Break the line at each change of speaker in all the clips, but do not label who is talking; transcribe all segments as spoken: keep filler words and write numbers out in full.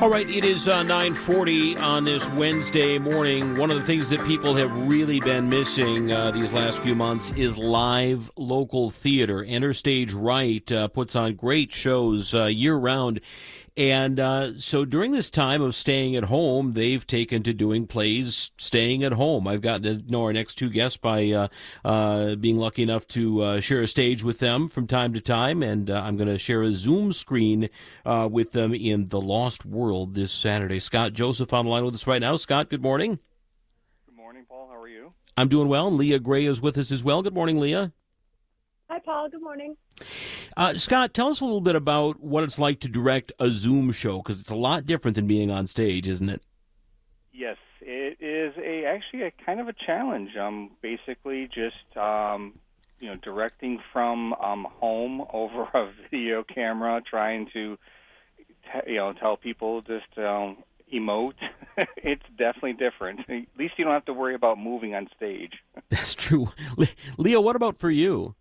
All right, it is uh, nine forty on this Wednesday morning. One of the things that people have really been missing uh, these last few months is live local theater. Enter Stage Right uh, puts on great shows uh, year-round. And uh, so during this time of staying at home, they've taken to doing plays staying at home. I've gotten to know our next two guests by uh, uh, being lucky enough to uh, share a stage with them from time to time, and uh, I'm going to share a Zoom screen uh, with them in The Lost World this Saturday. Scott Joseph on the line with us right now. Scott, good morning.
Good morning, Paul. How are you?
I'm doing well. Leah Gray is with us as well. Good morning, Leah.
Hi, Paul. Good morning.
Uh, Scott, tell us a little bit about what it's like to direct a Zoom show, because it's a lot different than being on stage, isn't it?
Yes, it is a actually a kind of a challenge. Um, basically, just um, you know, directing from um, home over a video camera, trying to t- you know tell people just um, emote. It's definitely different. At least you don't have to worry about moving on stage.
That's true. Le- Leah, what about for you?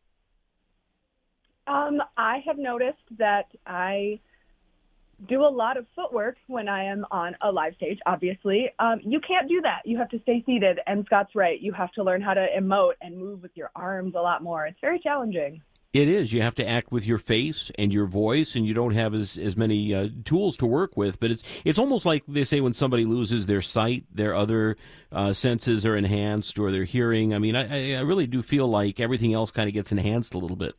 Um, I have noticed that I do a lot of footwork when I am on a live stage, obviously. Um, you can't do that. You have to stay seated, and Scott's right. You have to learn how to emote and move with your arms a lot more. It's very challenging.
It is. You have to act with your face and your voice, and you don't have as, as many uh, tools to work with. But it's it's almost like they say when somebody loses their sight, their other uh, senses are enhanced, or their hearing. I mean, I, I really do feel like everything else kind of gets enhanced a little bit.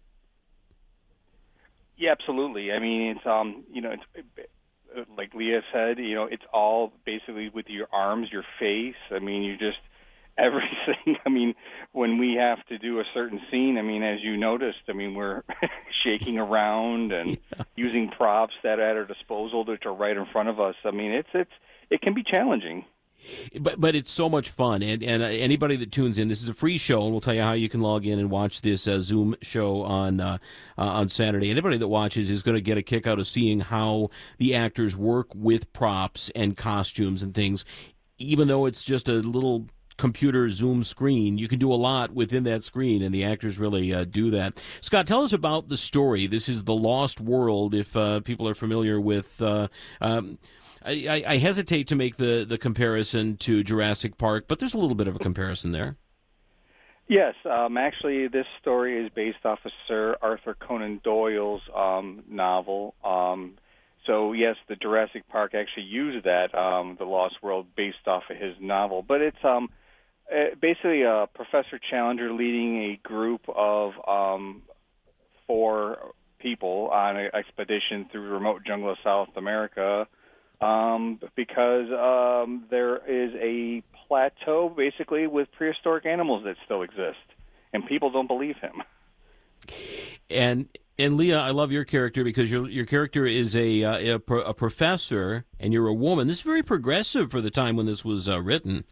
Yeah, absolutely. I mean, it's um, you know, it's it, like Leah said, you know, it's all basically with your arms, your face. I mean, you just everything. I mean, when we have to do a certain scene, I mean, as you noticed, I mean, we're shaking around and yeah. using props that are at our disposal that are right in front of us. I mean, it's it's it can be challenging.
But but it's so much fun, and and anybody that tunes in, this is a free show, and we'll tell you how you can log in and watch this uh, Zoom show on uh, uh, on Saturday. Anybody that watches is going to get a kick out of seeing how the actors work with props and costumes and things. Even though it's just a little computer Zoom screen, you can do a lot within that screen, and the actors really uh, do that. Scott, tell us about the story. This is The Lost World, if uh, people are familiar with... Uh, um, I, I hesitate to make the, the comparison to Jurassic Park, but there's a little bit of a comparison there.
Yes, um, actually, this story is based off of Sir Arthur Conan Doyle's um, novel. Um, so, yes, the Jurassic Park actually used that, um, The Lost World, based off of his novel. But it's um, basically uh, Professor Challenger leading a group of um, four people on an expedition through the remote jungle of South America. Um, because um, there is a plateau, basically, with prehistoric animals that still exist, and people don't believe him.
And and Leah, I love your character because your your character is a uh, a, pro, a professor, and you're a woman. This is very progressive for the time when this was uh, written.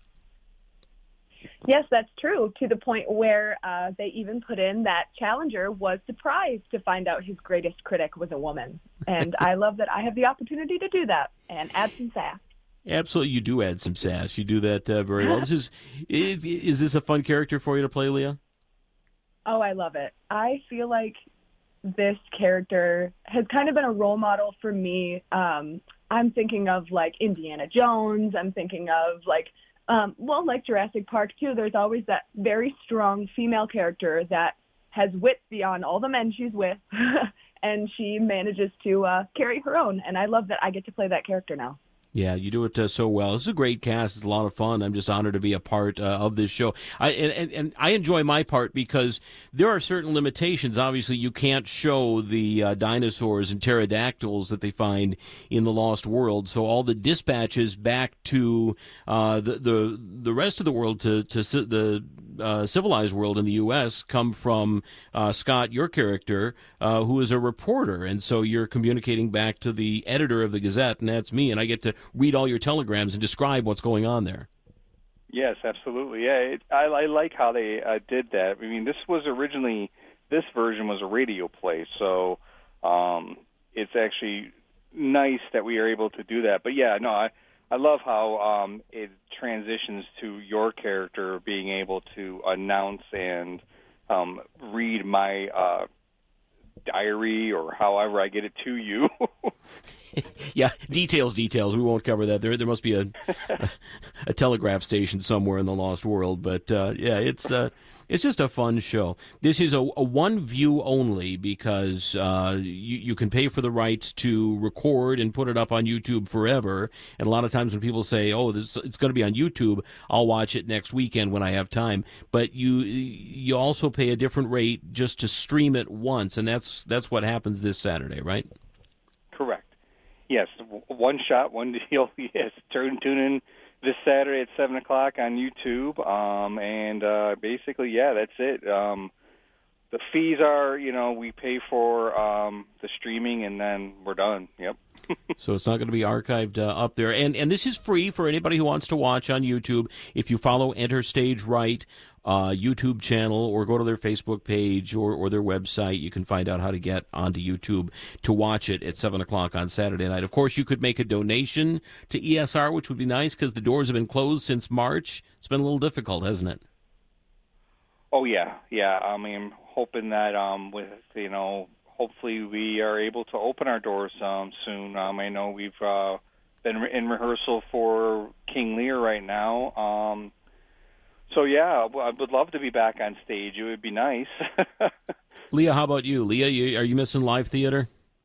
Yes, that's true, to the point where uh, they even put in that Challenger was surprised to find out his greatest critic was a woman. And I love that I have the opportunity to do that and add some sass.
Absolutely, you do add some sass. You do that uh, very well. This is, is is this a fun character for you to play, Leah?
Oh, I love it. I feel like this character has kind of been a role model for me. Um, I'm thinking of, like, Indiana Jones. I'm thinking of, like, Um, well, like Jurassic Park, too, there's always that very strong female character that has wit beyond all the men she's with, and she manages to uh, carry her own, and I love that I get to play that character now.
Yeah, you do it uh, so well. This is a great cast. It's a lot of fun. I'm just honored to be a part uh, of this show. I and, and, and I enjoy my part because there are certain limitations. Obviously, you can't show the uh, dinosaurs and pterodactyls that they find in the Lost World. So all the dispatches back to uh, the the the rest of the world, to to the uh, civilized world in the U S, come from uh, Scott, your character, uh, who is a reporter, and so you're communicating back to the editor of the Gazette, and that's me, and I get to read all your telegrams and describe what's going on there.
Yes, absolutely. Yeah, it, I, I like how they uh, did that. I mean, this was originally, this version was a radio play, so um, it's actually nice that we are able to do that. But yeah, no, I, I love how um, it transitions to your character being able to announce and um, read my uh, diary or however I get it to you.
Yeah, details, details. We won't cover that. There, there must be a a, a telegraph station somewhere in the lost world. But uh, yeah, it's uh, it's just a fun show. This is a, a one view only because uh, you you can pay for the rights to record and put it up on YouTube forever. And a lot of times when people say, "Oh, this, it's going to be on YouTube," I'll watch it next weekend when I have time. But you you also pay a different rate just to stream it once, and that's that's what happens this Saturday, right?
Correct. Yes, one shot, one deal. Yes, turn tune in this Saturday at seven o'clock on YouTube, um, and uh, basically, yeah, that's it. Um, the fees are, you know, we pay for um, the streaming, and then we're done. Yep.
So it's not going to be archived uh, up there, and and this is free for anybody who wants to watch on YouTube. If you follow Enter Stage Right uh, YouTube channel or go to their Facebook page or, or their website, you can find out how to get onto YouTube to watch it at seven o'clock on Saturday night. Of course, you could make a donation to E S R, which would be nice because the doors have been closed since March. It's been a little difficult, hasn't it?
Oh, yeah, yeah. I mean, hoping that um, with, you know, hopefully we are able to open our doors um, soon. Um, I know we've uh, been in rehearsal for King Lear right now. Um, so, yeah, I would love to be back on stage. It would be nice.
Leah, how about you? Leah, you, are you missing live theater?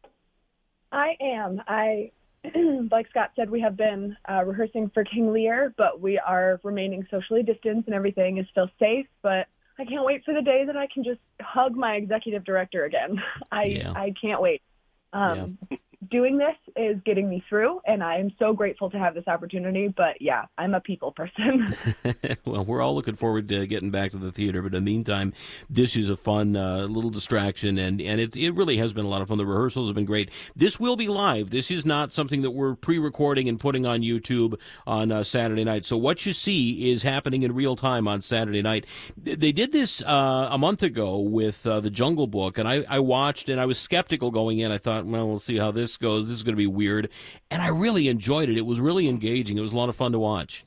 I am. I, like Scott said, we have been uh, rehearsing for King Lear, but we are remaining socially distanced and everything is still safe, but I can't wait for the day that I can just hug my executive director again. I
Yeah.
I can't wait. Um, yeah. Doing this is getting me through, and I am so grateful to have this opportunity. But yeah, I'm a people person.
Well, we're all looking forward to getting back to the theater, but in the meantime, this is a fun uh, little distraction, and, and it, it really has been a lot of fun. The rehearsals have been great. This will be live. This is not something that we're pre-recording and putting on YouTube on uh, Saturday night. So what you see is happening in real time on Saturday night. They did this uh, a month ago with uh, The Jungle Book, and I, I watched, and I was skeptical going in. I thought, well, we'll see how this goes. This is going to be weird. And I really enjoyed it. It was really engaging. It was a lot of fun to watch.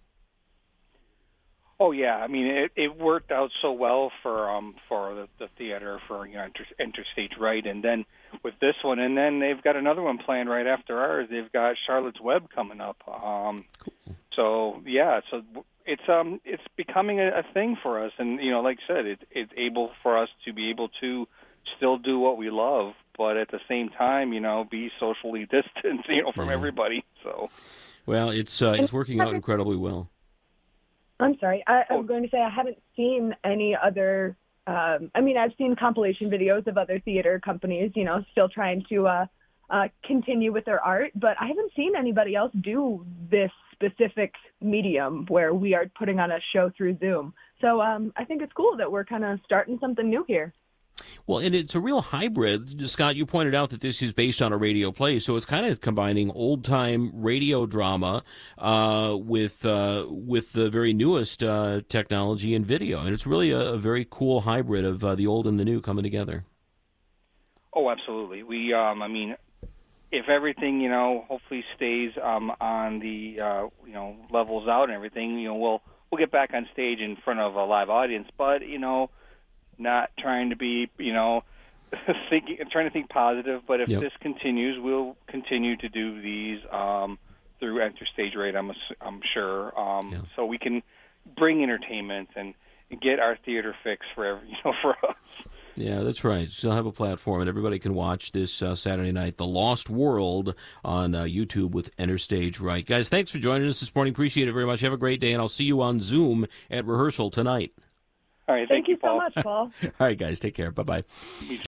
Oh yeah, I mean it, it worked out so well for um for the, the theater for you know Enter, Enter Stage Right, and then with this one, and then they've got another one planned right after ours. They've got Charlotte's Web coming up. Um,
cool.
So yeah, so it's um it's becoming a, a thing for us, and you know like I said, it, it's able for us to be able to still do what we love, but at the same time, you know, be socially distanced, you know, from
yeah.
everybody. So,
well, it's uh, it's working out incredibly well.
I'm sorry. I, I was going to say I haven't seen any other. Um, I mean, I've seen compilation videos of other theater companies, you know, still trying to uh, uh, continue with their art, but I haven't seen anybody else do this specific medium where we are putting on a show through Zoom. So um, I think it's cool that we're kind of starting something new here.
Well, and it's a real hybrid. Scott, you pointed out that this is based on a radio play, so it's kind of combining old-time radio drama uh, with uh, with the very newest uh, technology and video. And it's really a, a very cool hybrid of uh, the old and the new coming together.
Oh, absolutely. We, um, I mean, if everything, you know, hopefully stays um, on the, uh, you know, levels out and everything, you know, we'll we'll get back on stage in front of a live audience. But, you know, not trying to be, you know, thinking, trying to think positive, but if
yep.
this continues, we'll continue to do these um, through Enter Stage Right, I'm, I'm sure, um, yeah. so we can bring entertainment and get our theater fix for every, you know, for us.
Yeah, that's right. Still have a platform, and everybody can watch this uh, Saturday night, The Lost World, on uh, YouTube with Enter Stage Right. Guys, thanks for joining us this morning. Appreciate it very much. Have a great day, and I'll see you on Zoom at rehearsal tonight.
All right,
thank,
thank you,
you so
Paul.
much, Paul.
All right, guys, take care. Bye-bye.